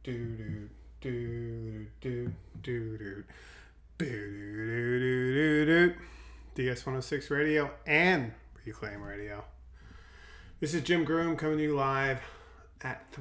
Do do do do do do do. DS106 Radio and Reclaim Radio. This is Jim Groom coming to you live at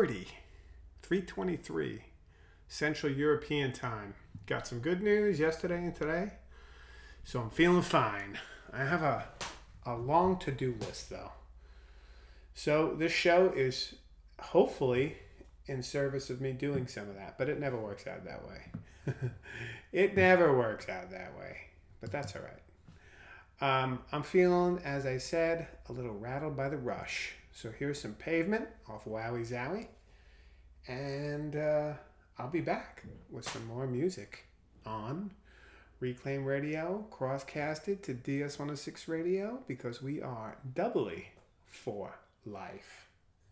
3:23 Central European Time. Got some good news yesterday and today, so I'm feeling fine. I have a long to-do list though. So this show is hopefully in service of me doing some of that, but it never works out that way. It never works out that way, but that's all right. I'm feeling, as I said, a little rattled by the Rush. So here's some Pavement off Wowie Zowie, and I'll be back with some more music on Reclaim Radio, crosscasted to DS106 Radio, because we are doubly for life.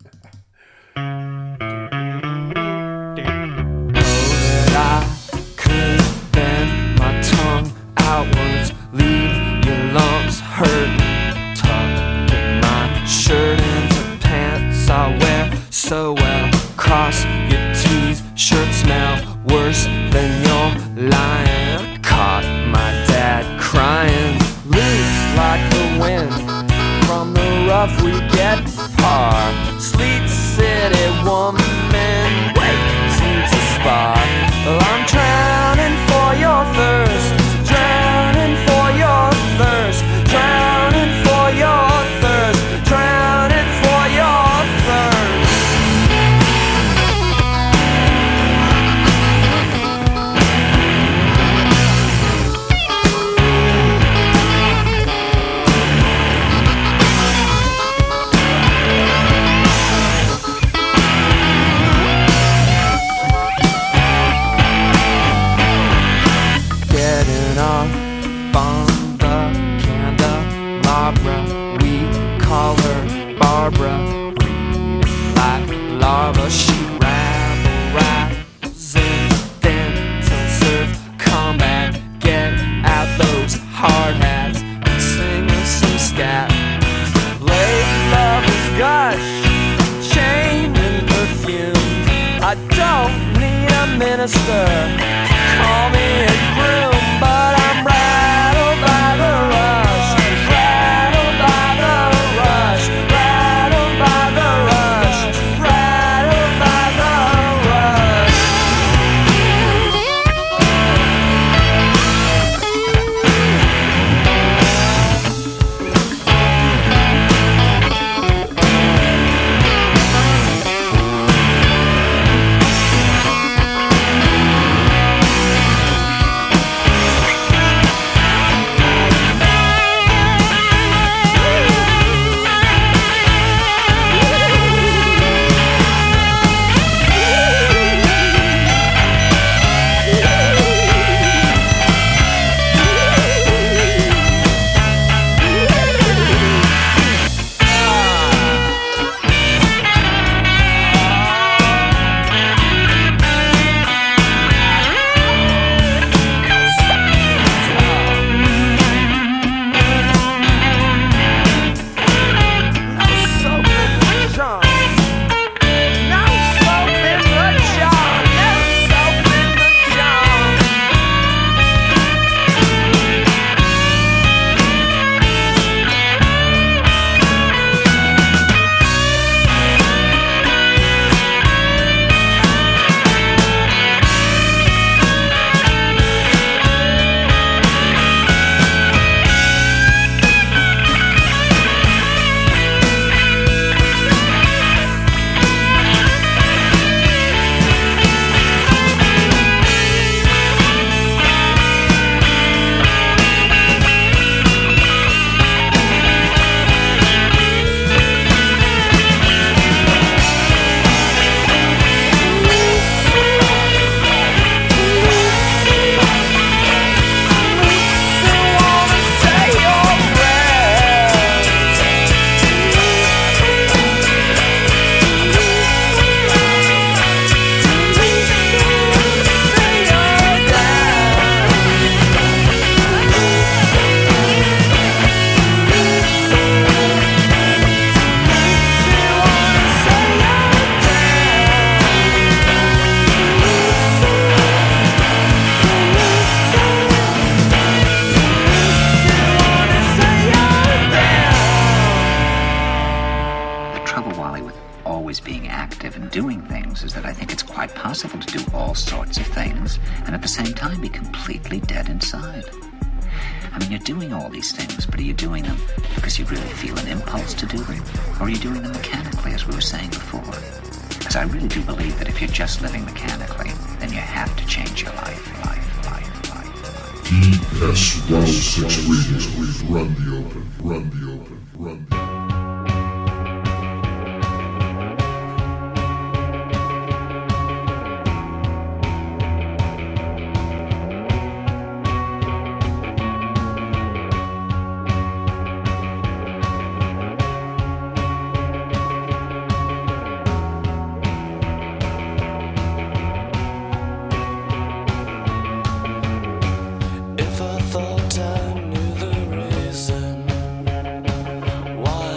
Outwards, leave your lungs hurting. Tucking my shirt into pants I wear so well. Cross your T's, shirt smell worse than your lying. Caught my dad crying, loose like the wind from the rough we get par. Sleet City woman waiting to spark. Well, I'm drowning for your thirst. Drowning for your thirst, drowning for your thirst, drowning for your thirst. Getting off on the candelabra, we call her Barbara. Reading like lava, she rabble-rising, dental-surf, combat, get out those hard hats and sing us some scat. Late lovers gush, chain and perfume. I don't need a minister to call me a groom, but I'm rattled by the rush, rattled by the rush, rattled by the rush, rattled by the rush. things is that I think it's quite possible to do all sorts of things and at the same time be completely dead inside. I mean, you're doing all these things, but are you doing them because you really feel an impulse to do them? Or are you doing them mechanically, as we were saying before? Because I really do believe that if you're just living mechanically, then you have to change your life. DS-106 Radio, run the open, run the open, run the open. If I thought I knew the reason why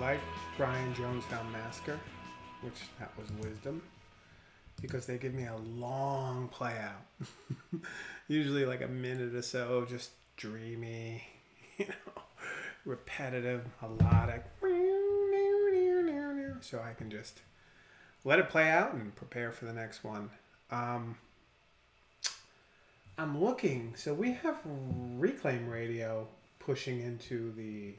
like Brian Jonestown Massacre, which that was Wisdom, because they give me a long play out. Usually like a minute or so, just dreamy, repetitive, melodic. So I can just let it play out and prepare for the next one. I'm looking, so we have Reclaim Radio pushing into the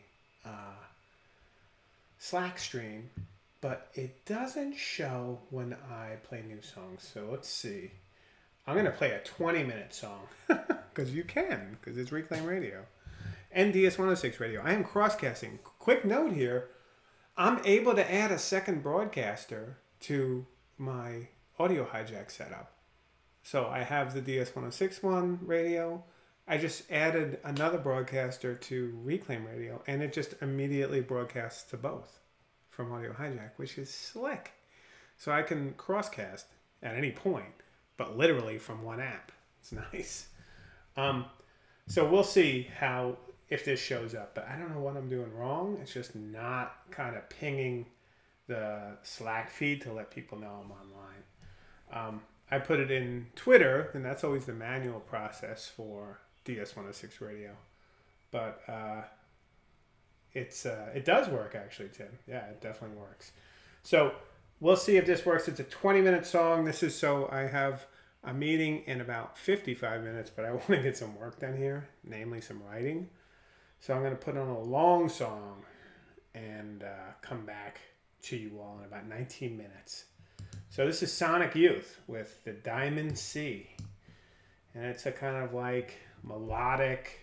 Slack stream, but it doesn't show when I play new songs. So let's see. I'm going to play a 20-minute song because you can, because it's Reclaim Radio and DS106 Radio. I am crosscasting. Quick note here. I'm able to add a second broadcaster to my audio hijack setup. So I have the DS106 one radio. I just added another broadcaster to Reclaim Radio, and it just immediately broadcasts to both from Audio Hijack, which is slick. So I can crosscast at any point, but literally from one app. It's nice. So we'll see if this shows up, but I don't know what I'm doing wrong. It's just not kind of pinging the Slack feed to let people know I'm online. I put it in Twitter, and that's always the manual process for DS106 Radio. But it does work, actually, Tim. Yeah, it definitely works. So we'll see if this works. It's a 20-minute song. This is so I have a meeting in about 55 minutes, but I want to get some work done here, namely some writing. So I'm going to put on a long song and come back to you all in about 19 minutes. So this is Sonic Youth with the Diamond Sea. And it's a kind of like melodic,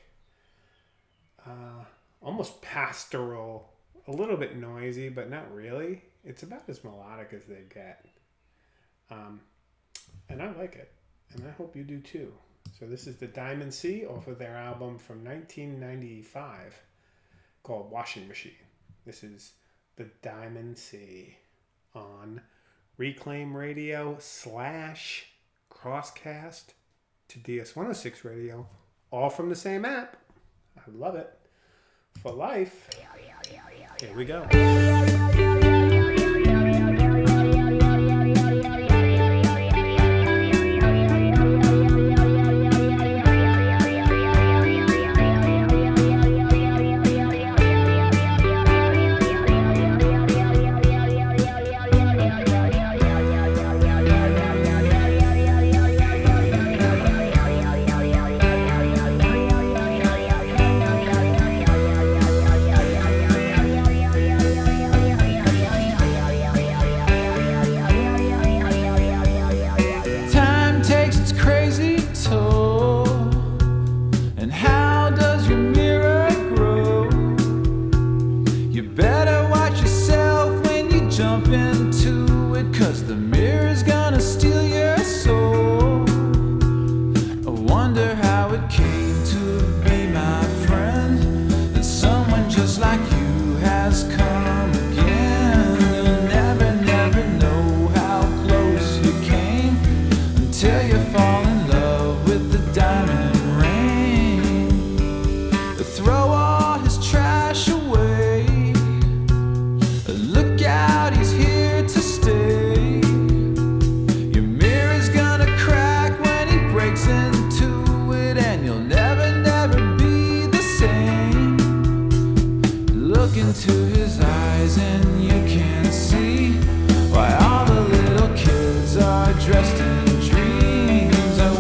almost pastoral, a little bit noisy, but not really. It's about as melodic as they get. And I like it. And I hope you do too. So this is the Diamond Sea off of their album from 1995 called Washing Machine. This is the Diamond Sea on Reclaim Radio / Crosscast to DS106 Radio, all from the same app. I love it. For life. Here we go. Dressed in dreams.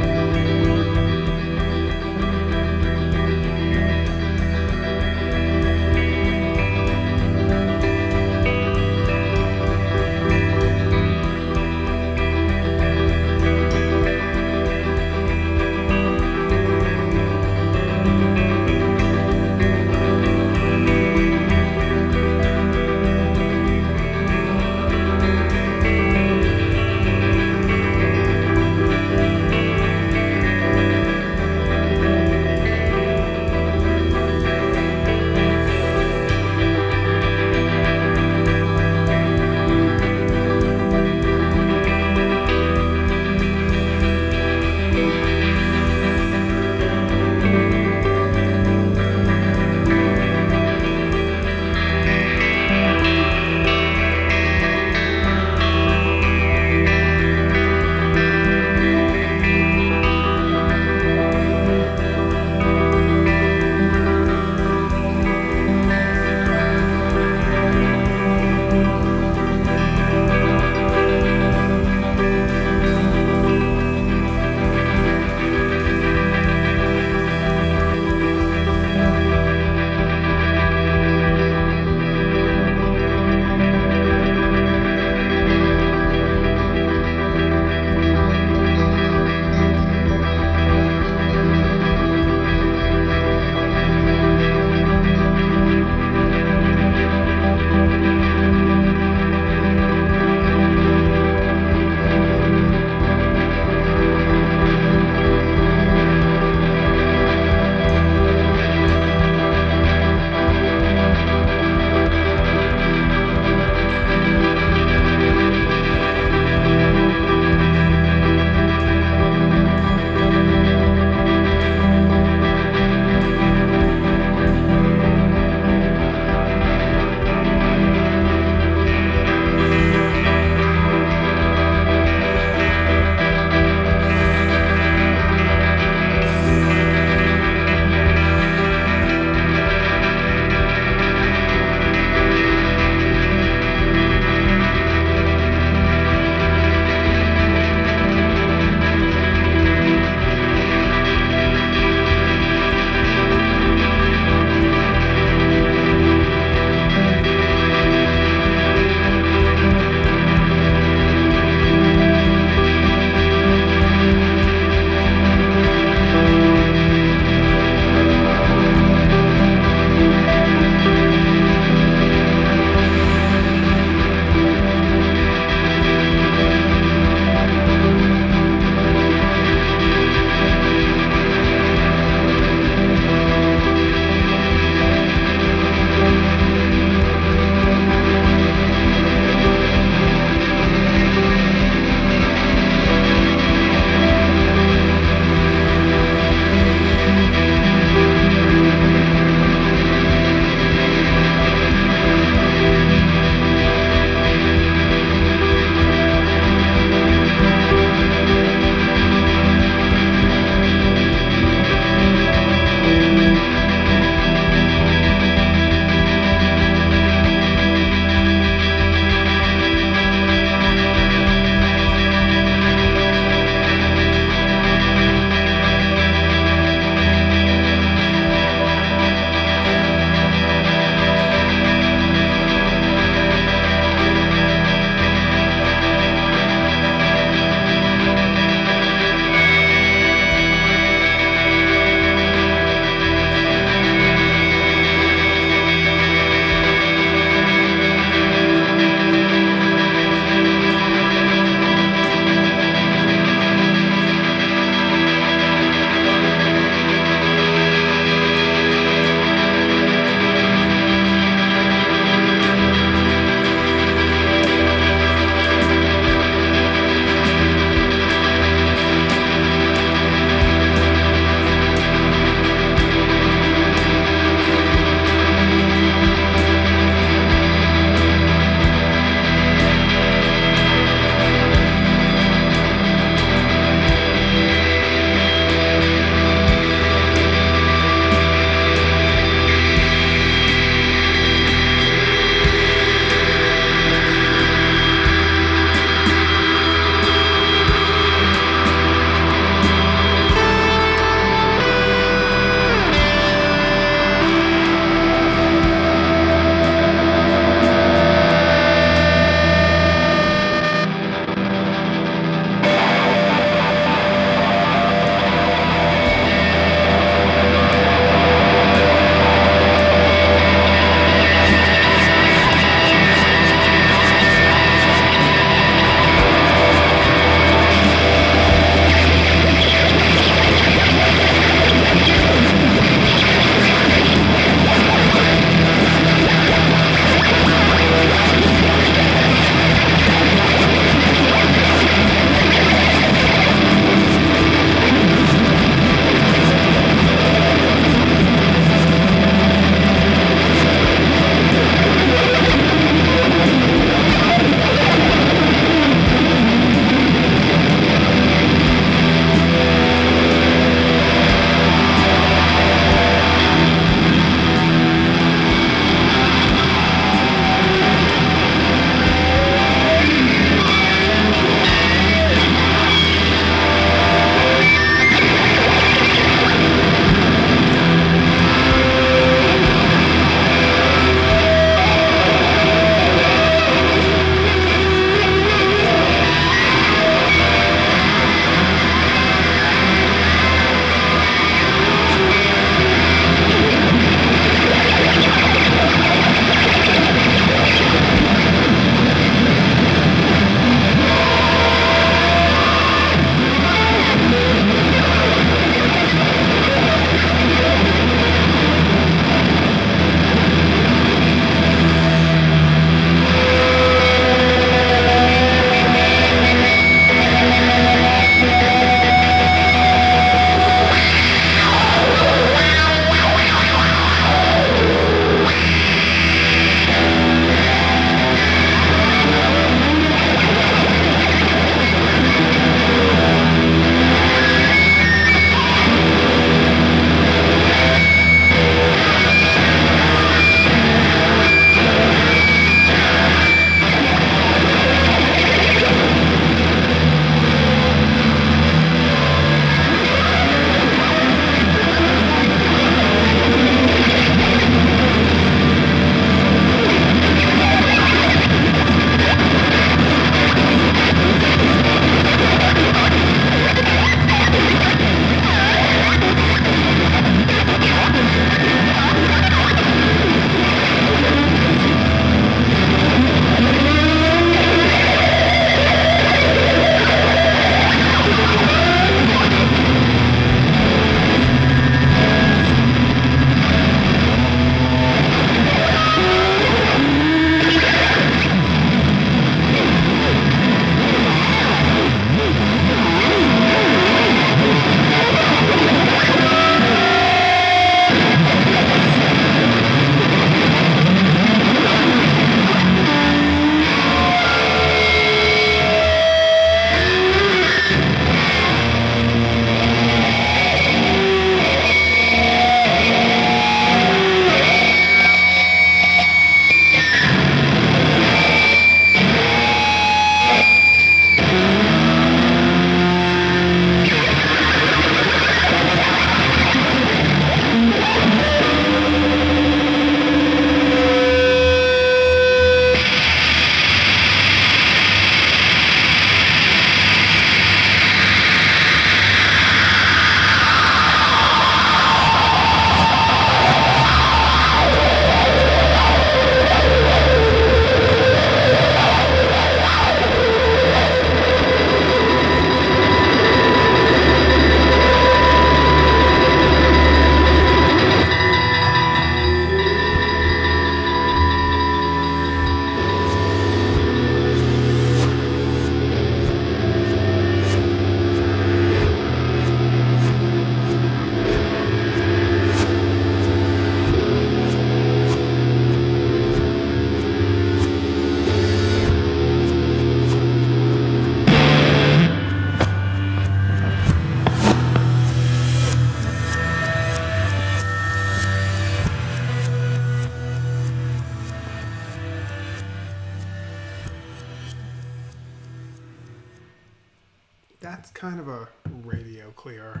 that's kind of a radio clear.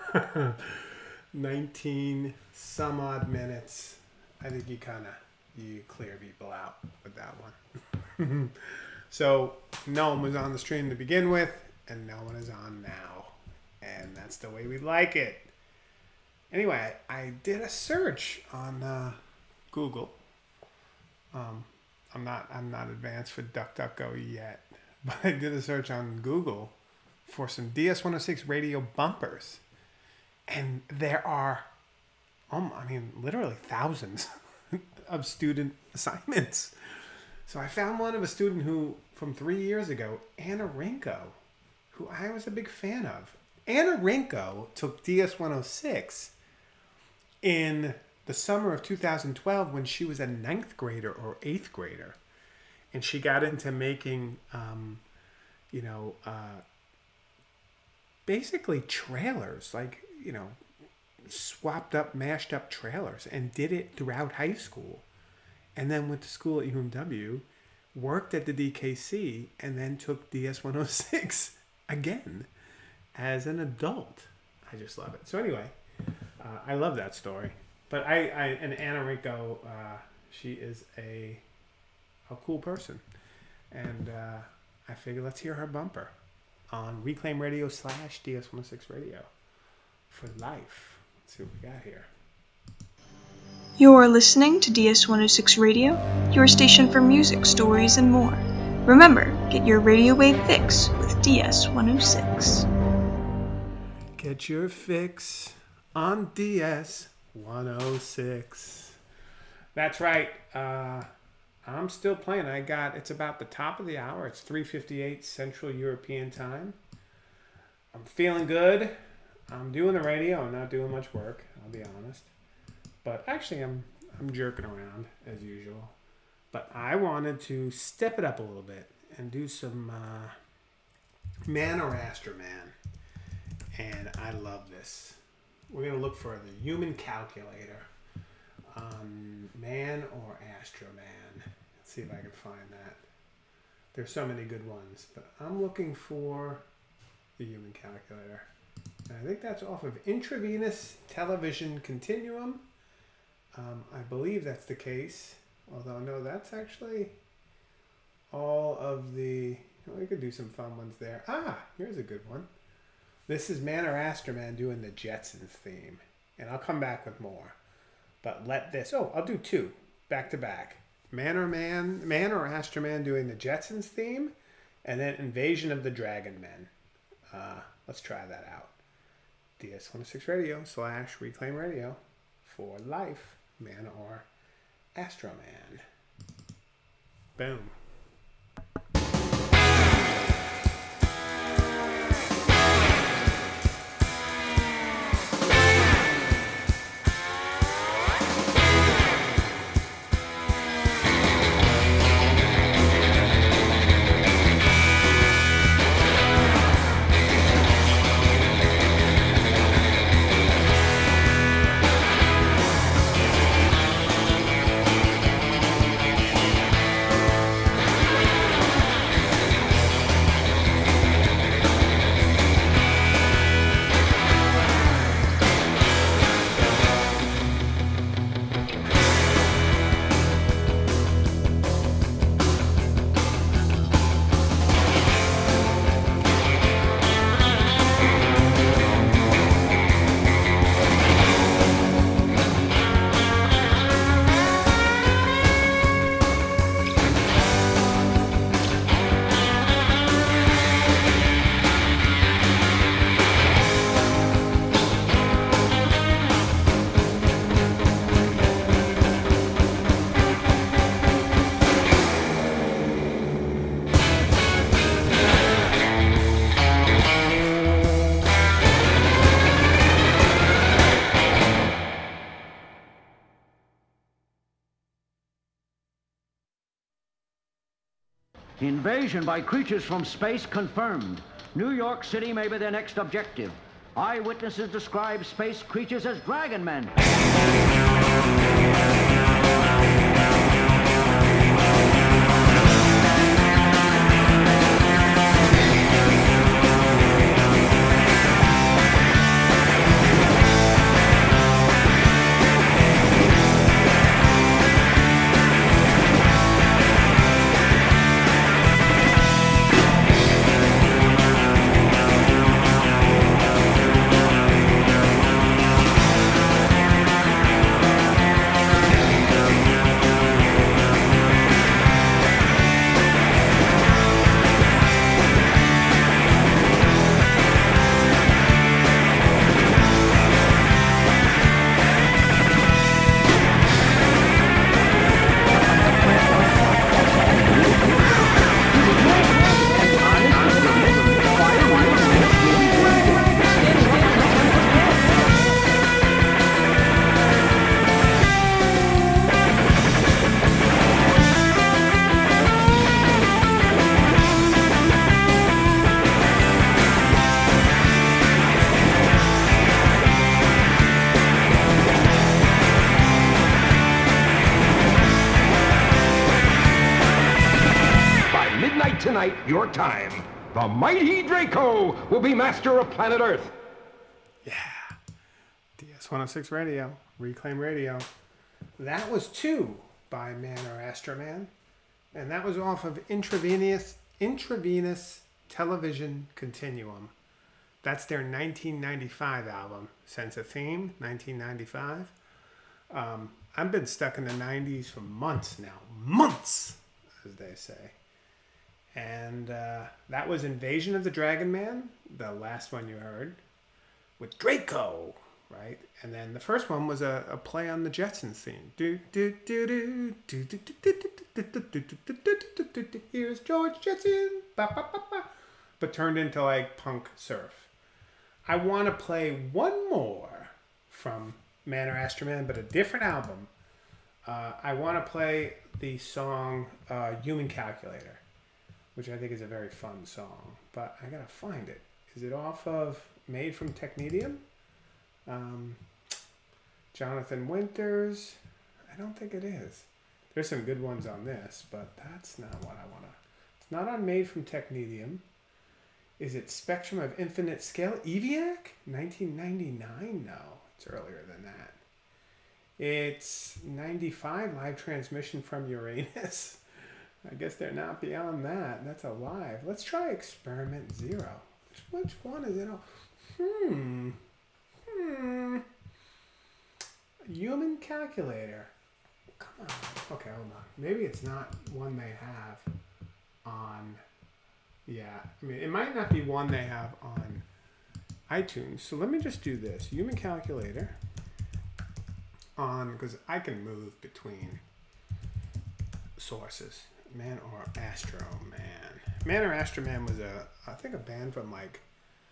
19 some odd minutes. I think you clear people out with that one. So no one was on the stream to begin with, and no one is on now. And that's the way we like it. Anyway, I did a search on Google. I'm not advanced for DuckDuckGo yet, but I did a search on Google for some DS-106 radio bumpers, and there are, literally thousands of student assignments. So I found one of a student who, from 3 years ago, Anna Rinko, who I was a big fan of. Anna Rinko took DS-106 in the summer of 2012 when she was a 9th grader or 8th grader. And she got into making, basically trailers, swapped up, mashed up trailers, and did it throughout high school. And then went to school at UMW, worked at the DKC, and then took DS-106 again as an adult. I just love it. So anyway, I love that story. But and Anna Rinko, she is a cool person. And I figured let's hear her bumper on Reclaim Radio / DS-106 Radio for life. Let's see what we got here. You're listening to DS-106 Radio, your station for music, stories, and more. Remember, get your radio wave fix with DS-106. Get your fix on DS-106. That's right. I'm still playing. It's about the top of the hour. It's 3:58 Central European Time. I'm feeling good. I'm doing the radio. I'm not doing much work, I'll be honest. But actually, I'm jerking around as usual. But I wanted to step it up a little bit and do some Man or Astroman. And I love this. We're going to look for the human calculator on Man or Astroman. Let's see if I can find that. There's so many good ones, but I'm looking for the human calculator. And I think that's off of Intravenous Television Continuum. I believe that's the case. Although, no, that's actually all of the... we could do some fun ones there. Here's a good one. This is Man or Astroman doing the Jetsons theme. And I'll come back with more. But I'll do two back to back. Man or Astroman doing the Jetsons theme. And then Invasion of the Dragon Men. Let's try that out. DS-106 Radio / Reclaim Radio for life. Man or Astroman. Boom. Invasion by creatures from space confirmed. New York City may be their next objective. Eyewitnesses describe space creatures as dragon men. tonight, your time. The mighty Draco will be master of planet Earth. Yeah. DS-106 Radio. Reclaim Radio. That was 2 by Man or Astroman. And that was off of Intravenous Television Continuum. That's their 1995 album. Sense of Theme, 1995. I've been stuck in the 90s for months now. Months, as they say. And that was Invasion of the Dragon Man, the last one you heard, with Draco, right? And then the first one was a play on the Jetsons theme. Here's George Jetson, but turned into like punk surf. I want to play one more from Man or Astroman, but a different album. I want to play the song Human Calculator, which I think is a very fun song, but I gotta find it. Is it off of Made from Technetium? Jonathan Winters? I don't think it is. There's some good ones on this, but that's not what I wanna. It's not on Made from Technetium. Is it Spectrum of Infinite Scale? EVIAC? 1999? No, it's earlier than that. It's 95, live transmission from Uranus. I guess they're not beyond that. That's a live. Let's try Experiment 0. Which one is it? Human Calculator. Come on. Okay, hold on. Maybe it's not one they have on... Yeah, I mean, it might not be one they have on iTunes. So let me just do this. Human Calculator on... Because I can move between sources. Man or Astro Man. Man or Astroman was I think a band from like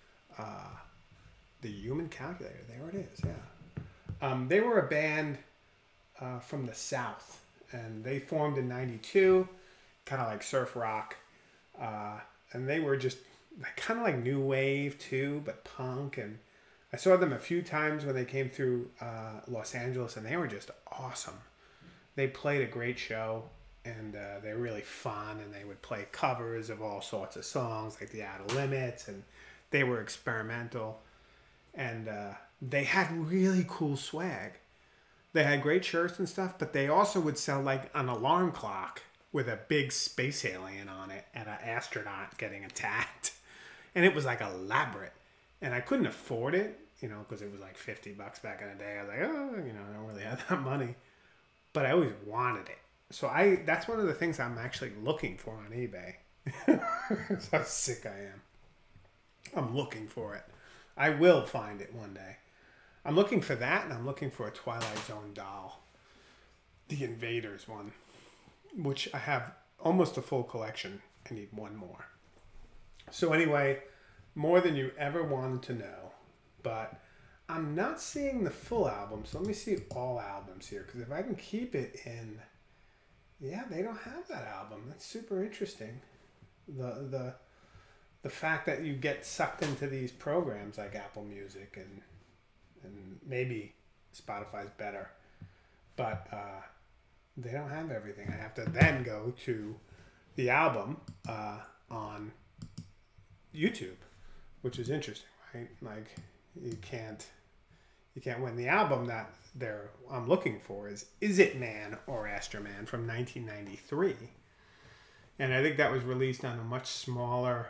the Human Calculator. There it is, yeah. They were a band from the South, and they formed in '92, kind of like surf rock, and they were just kind of like new wave too, but punk. And I saw them a few times when they came through Los Angeles, and they were just awesome. They played a great show. And they're really fun, and they would play covers of all sorts of songs, like The Outer Limits, and they were experimental. And they had really cool swag. They had great shirts and stuff, but they also would sell like an alarm clock with a big space alien on it and an astronaut getting attacked. And it was like elaborate. And I couldn't afford it, because it was like $50 back in the day. I was like, I don't really have that money. But I always wanted it. So that's one of the things I'm actually looking for on eBay. That's how sick I am. I'm looking for it. I will find it one day. I'm looking for that, and I'm looking for a Twilight Zone doll. The Invaders one, which I have almost a full collection. I need one more. So anyway, more than you ever wanted to know. But I'm not seeing the full album, so let me see all albums here. Because if I can keep it in... Yeah, they don't have that album. That's super interesting. The fact that you get sucked into these programs like Apple Music and maybe Spotify's better, but they don't have everything. I have to then go to the album on YouTube, which is interesting, right? Like you can't win. The album that I'm looking for is It Man or Astroman from 1993, and I think that was released on a much smaller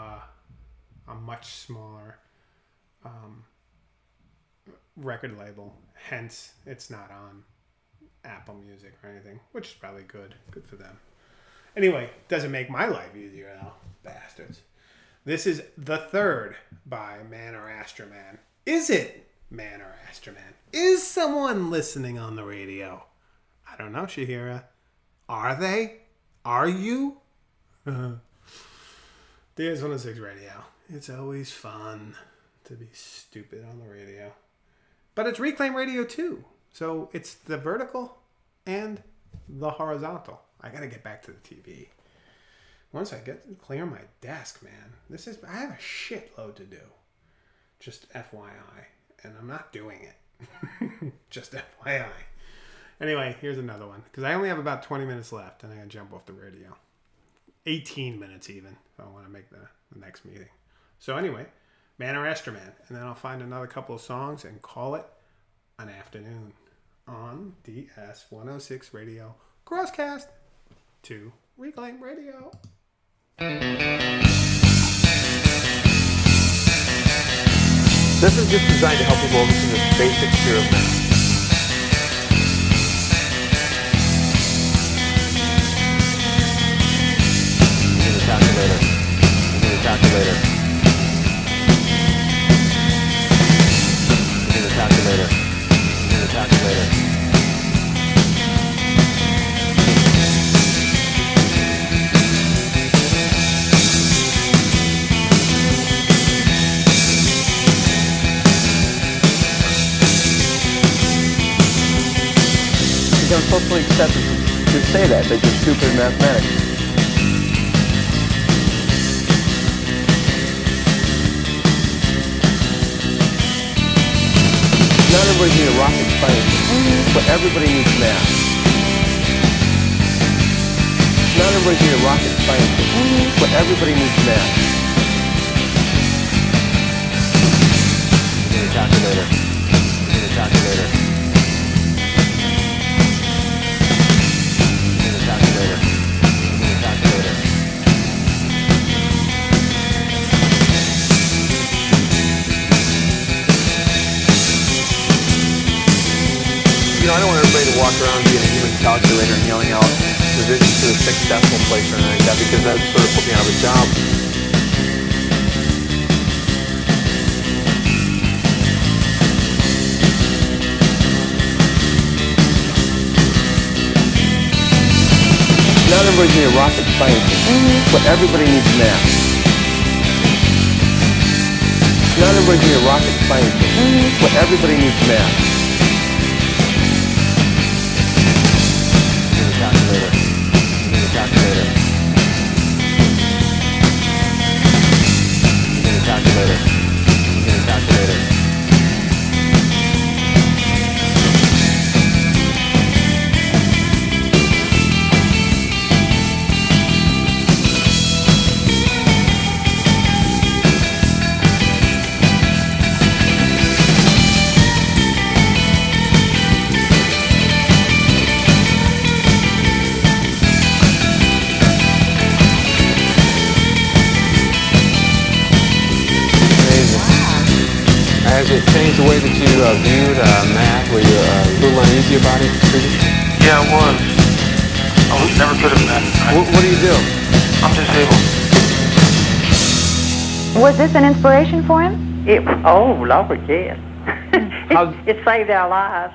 record label. Hence, it's not on Apple Music or anything, which is probably good for them. Anyway, doesn't make my life easier though, bastards. This is the third by Man or Astroman. Is it Man or Astroman? Is someone listening on the radio? I don't know, Shahira. Are they? Are you? DS-106 Radio. It's always fun to be stupid on the radio. But it's Reclaim Radio too. So it's the vertical and the horizontal. I gotta get back to the TV. Once I clear my desk, man. I have a shitload to do. Just FYI. And I'm not doing it. Just FYI. Anyway, here's another one. Because I only have about 20 minutes left and I gotta jump off the radio. 18 minutes even, if I want to make the next meeting. So anyway, Man or Astroman. And then I'll find another couple of songs and call it an afternoon on DS106 Radio. Crosscast to Reclaim Radio. This is just designed to help people overcome this basic fear of math. Using the calculator. Using the calculator. Using the calculator. Using the calculator. Don't socially accept to say that you're stupid in mathematics. Not everybody needs a rocket scientist, but everybody needs math. Not everybody needs a rocket scientist, but everybody needs math. Give me a calculator. Give me a calculator. You know, I don't want everybody to walk around being a human calculator and yelling out division to the 6th decimal place or anything like that, because that would sort of put me out of a job. Not everybody needs a rocket scientist, but everybody needs math. Not everybody needs a rocket scientist, but everybody needs math. Give me a calculator. Give me a calculator. Give me a calculator. Give me a calculator. Has it changed the way that you viewed math? Were you a little uneasy about it previously? Yeah, I was. I was never good at math. What do you do? I'm disabled. Was this an inspiration for him? Lord, yes. It saved our lives.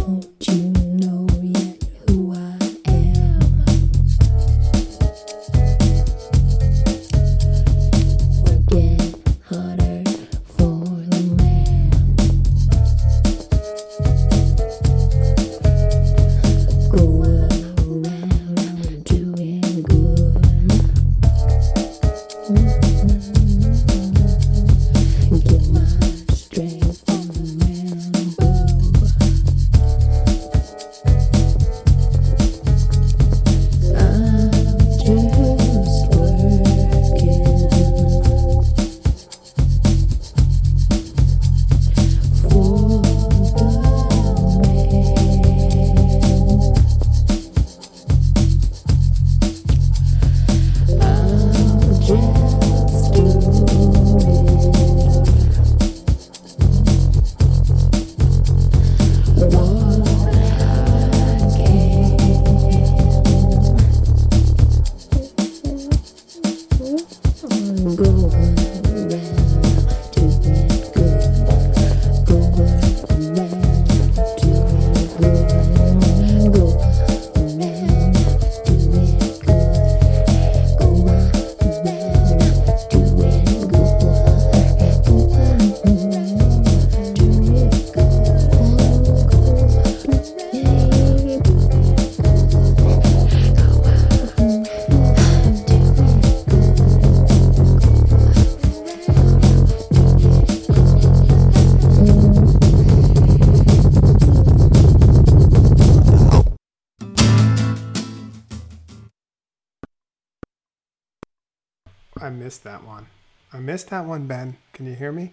I missed that one. I missed that one, Ben. Can you hear me?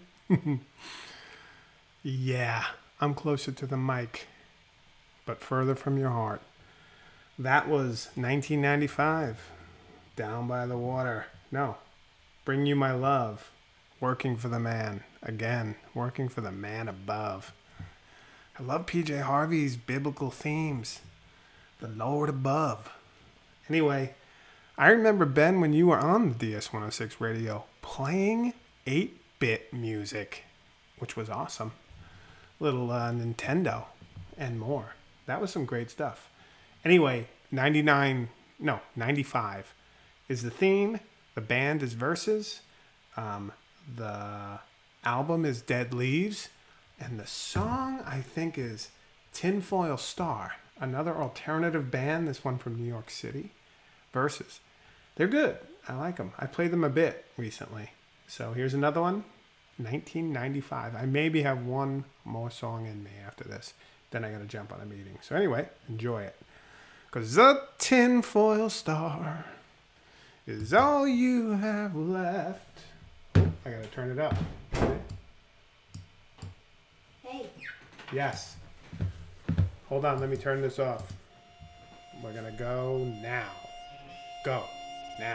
Yeah, I'm closer to the mic, but further from your heart. That was 1995, Down by the Water. No, Bring You My Love, Working for the Man. Again, working for the man above. I love PJ Harvey's biblical themes. The Lord above. Anyway, I remember, Ben, when you were on the DS106 radio, playing 8-bit music, which was awesome. Little Nintendo and more. That was some great stuff. Anyway, 95 is the theme. The band is Versus. The album is Dead Leaves. And the song, I think, is Tinfoil Star. Another alternative band, this one from New York City. Versus. They're good. I like them. I played them a bit recently. So here's another one. 1995. I maybe have one more song in me after this. Then I got to jump on a meeting. So anyway, enjoy it. Because the tinfoil star is all you have left. I got to turn it up. Hey. Yes. Hold on. Let me turn this off. We're going to go now. Go. Now.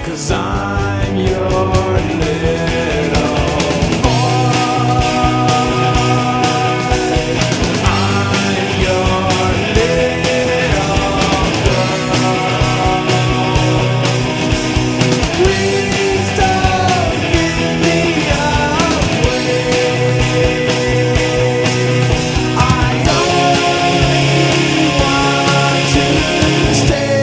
'cause I'm your little boy. I'm your little girl. Please don't give me away. I only want to stay.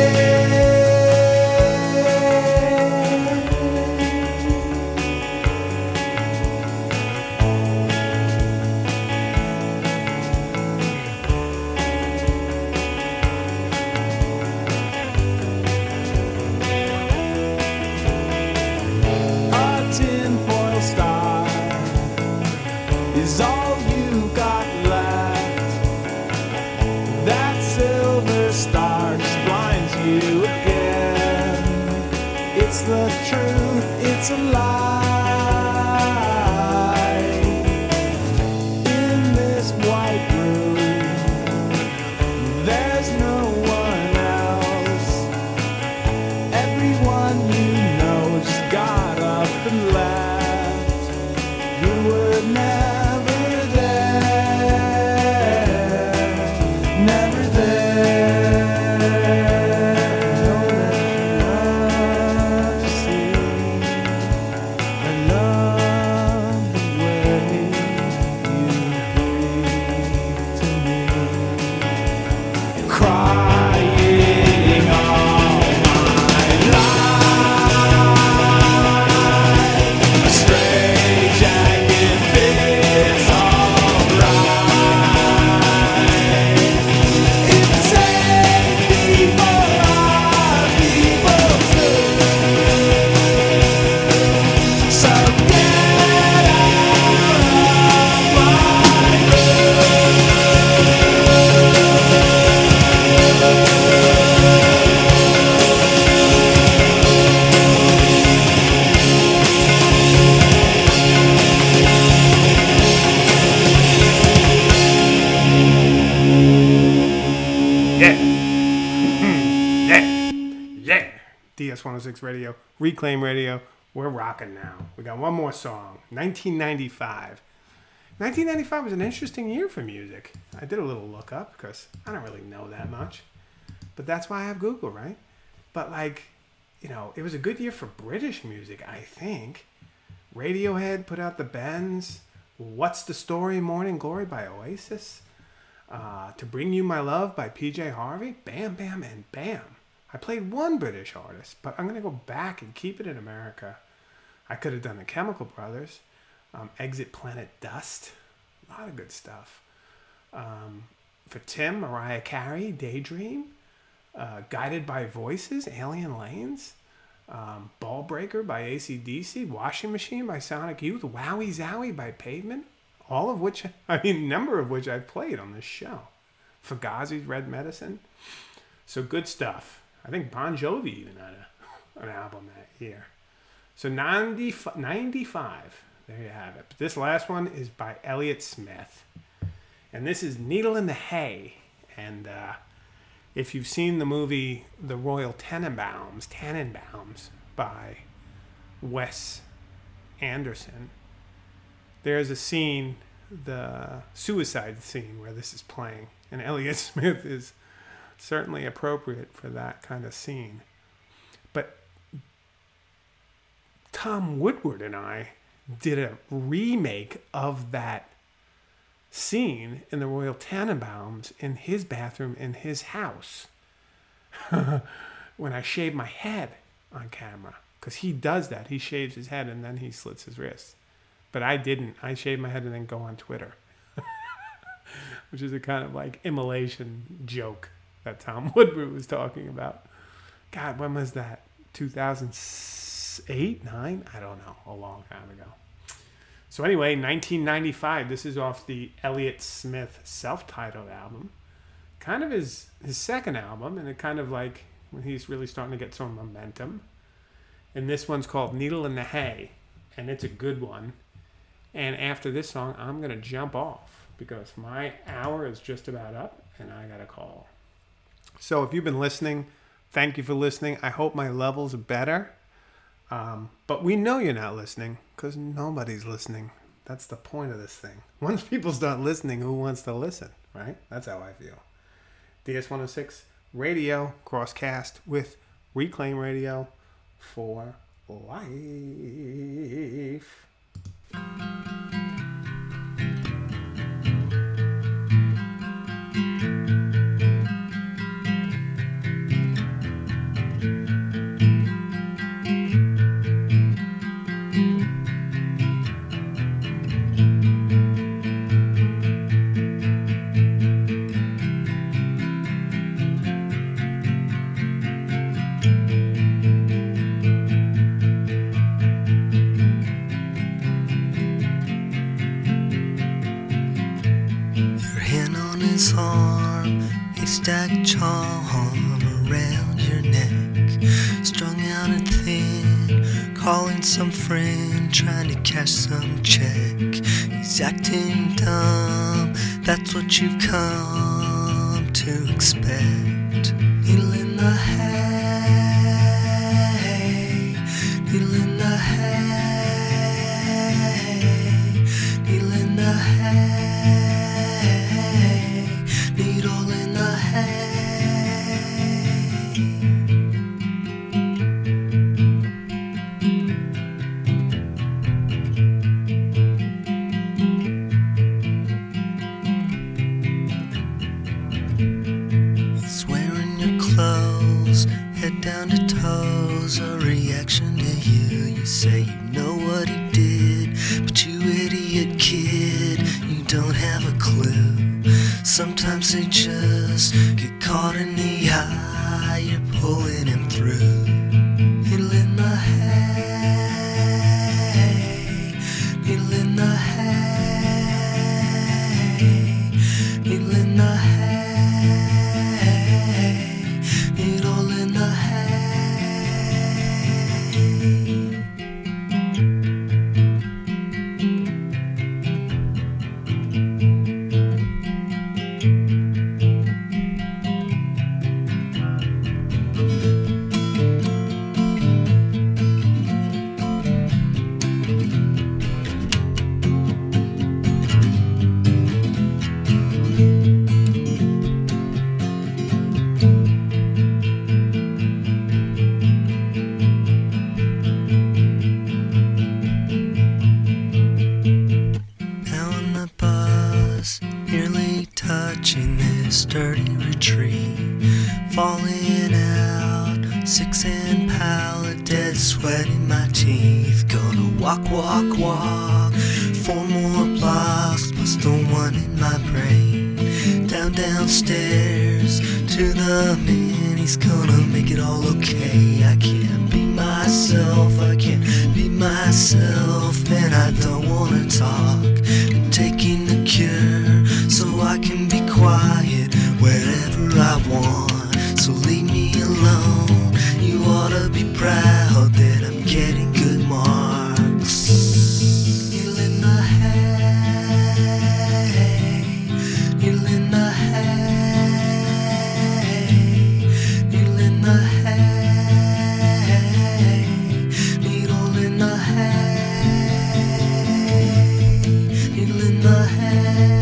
A tinfoil star is all you got left. That silver star just blinds you again. It's the truth, it's a lie. In this white room, there's no one else. Everyone you know just got up and left. You were never there, never there. Love to see. I love the way you breathe to me. Crying all my life. A stray jacket fits alright. It's safety for our people too. So get out of my Yeah. Yeah. DS106 Radio, Reclaim Radio. We're rocking now. We got one more song. 1995. 1995 was an interesting year for music. I did a little look up because I don't really know that much. But that's why I have Google, right? But like, you know, it was a good year for British music, I think. Radiohead put out the Bends. What's the Story? Morning Glory by Oasis. To Bring You My Love by PJ Harvey. Bam, Bam, and Bam. I played one British artist, but I'm going to go back and keep it in America. I could have done the Chemical Brothers. Exit Planet Dust. A lot of good stuff. For Tim, Mariah Carey, Daydream. Guided by Voices, Alien Lanes. Ball Breaker by AC/DC. Washing Machine by Sonic Youth. Wowie Zowie by Pavement. All of which, a number of which I've played on this show. Fugazi's Red Medicine. So good stuff. I think Bon Jovi even had an album that year. So 95. There you have it. But this last one is by Elliott Smith. And this is Needle in the Hay. And if you've seen the movie The Royal Tenenbaums by Wes Anderson, there's a scene, the suicide scene, where this is playing. And Elliott Smith is certainly appropriate for that kind of scene. But Tom Woodward and I did a remake of that scene in the Royal Tenenbaums in his bathroom in his house when I shaved my head on camera. Because he does that. He shaves his head and then he slits his wrists. But I didn't. I shaved my head and then go on Twitter. Which is a kind of like immolation joke that Tom Woodward was talking about. God, when was that? 2008, 9? I don't know. A long time ago. So anyway, 1995. This is off the Elliott Smith self-titled album. Kind of his second album. And it kind of like when he's really starting to get some momentum. And this one's called Needle in the Hay. And it's a good one. And after this song, I'm going to jump off because my hour is just about up and I got a call. So if you've been listening, thank you for listening. I hope my levels are better. But we know you're not listening because nobody's listening. That's the point of this thing. Once people start listening, who wants to listen, right? That's how I feel. DS106 Radio, crosscast with Reclaim Radio for life. Stack charm around your neck, strung out and thin, calling some friend, trying to cash some check. He's acting dumb, that's what you've come to expect. Needle in the hay, needle in the hay, needle in the hay. He's wearing your clothes, head down to toes, a reaction to you. You say you know what he did, but you idiot kid, you don't have a clue. Sometimes they just get caught in the eye, you're pulling him through. Needle in the hay, needle in the hay, needle in the hay, needle in the hay. Touching this dirty retreat, falling out, 6-inch pallet, dead sweat in my teeth. Gonna walk, walk, walk, 4 more blocks, plus the one in my brain. Downstairs to the man, he's gonna make it all okay. I can't be myself, I can't be myself, and I don't wanna talk. I'm taking the cure so I can be quiet wherever I want. So leave me alone, you ought to be proud that I'm getting good marks. Needle in the hay, needle in the hay, needle in the hay, needle in the hay, needle in the hay.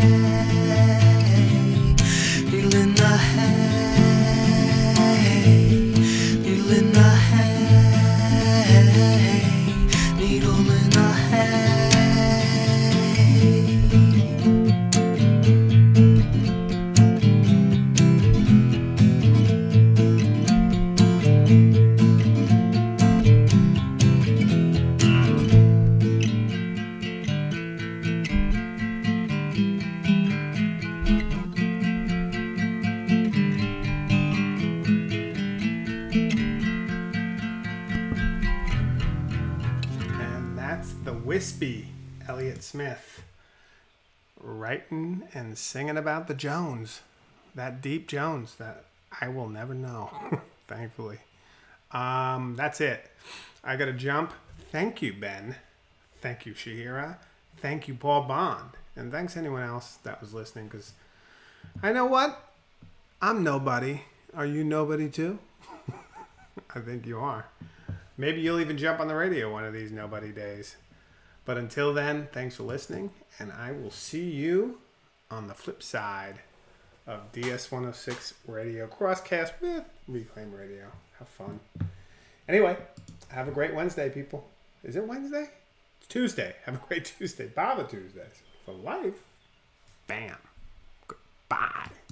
Wispy Elliott Smith writing and singing about the Jones, that deep Jones that I will never know, thankfully. That's it. I gotta jump. Thank you, Ben. Thank you, Shahira. Thank you, Paul Bond. And thanks anyone else that was listening, because I know what? I'm nobody. Are you nobody too? I think you are. Maybe you'll even jump on the radio one of these nobody days. But until then, thanks for listening, and I will see you on the flip side of DS106 Radio Crosscast with Reclaim Radio. Have fun. Anyway, have a great Wednesday, people. Is it Wednesday? It's Tuesday. Have a great Tuesday. Baba Tuesdays. For life. Bam. Goodbye.